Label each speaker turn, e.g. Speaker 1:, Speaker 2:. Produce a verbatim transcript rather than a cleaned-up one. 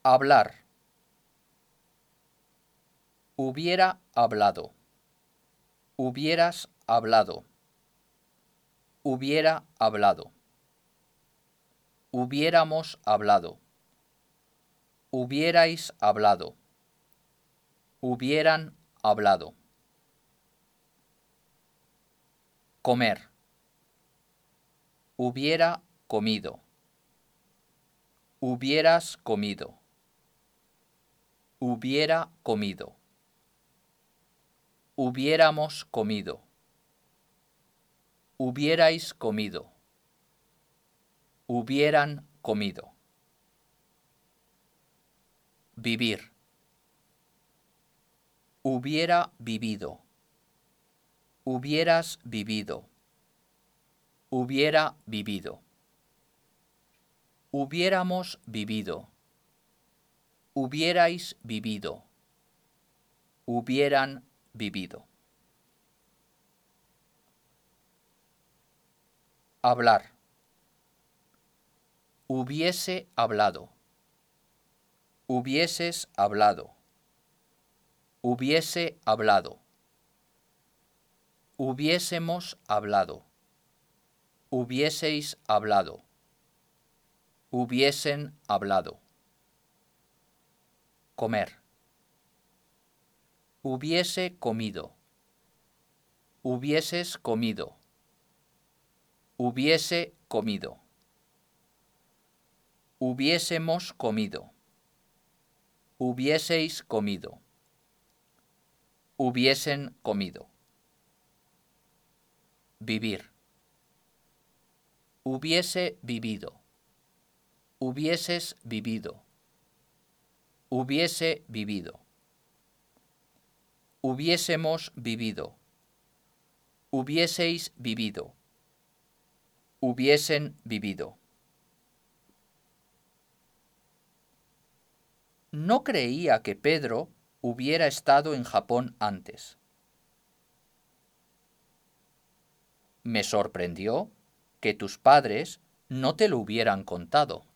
Speaker 1: Hablar. Hubiera hablado. Hubieras hablado. Hubiera hablado. Hubiéramos hablado. Hubierais hablado. Hubieran hablado. Comer. Hubiera comido. Hubieras comido. Hubiera comido. Hubiéramos comido. Hubierais comido. Hubieran comido. Vivir. Hubiera vivido. Hubieras vivido. Hubiera vivido. Hubiéramos vivido. Hubierais vivido. Hubieran vivido. Hablar. Hubiese hablado. Hubieses hablado. Hubiese hablado. Hubiésemos hablado. Hubieseis hablado. Hubiesen hablado. Comer. Hubiese comido. Hubieses comido. Hubiese comido. Hubiésemos comido. Hubieseis comido. Hubiesen comido. Vivir. Hubiese vivido. Hubieses vivido. Hubiese vivido. Hubiésemos vivido. Hubieseis vivido. Hubiesen vivido. No creía que Pedro hubiera estado en Japón antes. Me sorprendió que tus padres no te lo hubieran contado.